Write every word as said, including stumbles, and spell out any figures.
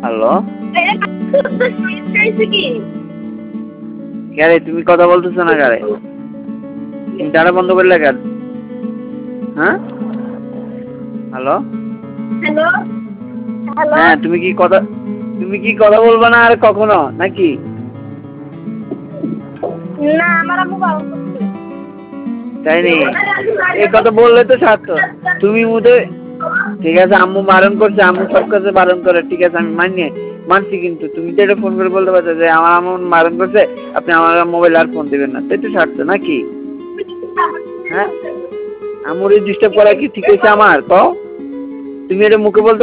hello কে রে তুমি কথা বলতেছো না কারে তুমি ডাটা বন্ধ করলে কেন হ্যাঁ হ্যালো হ্যালো হ্যালো হ্যাঁ তুমি কি কথা তুমি কি কথা বলবা না আর কখনো নাকি না আমার আম্মু বারণ করছে তাই নি এই কথা বললে তো সার্থক তুমি মুদে ঠিক আছে আম্মু বারণ করছে আম্মু সব কাছে বারণ করে ঠিক আছে আমি মানি মানছি কিন্তু তুমি তো এটা ফোন করে বলতে পারছো যে আমার আম্মু বারণ করছে আপনি আমার মোবাইল আর ফোন দিবেন না তাই তো সার্থক নাকি হ্যাঁ আম্মুর ডিস্টার্ব করা কি ঠিক হয়েছে আমার কও তুমি এটা মুখে বলতে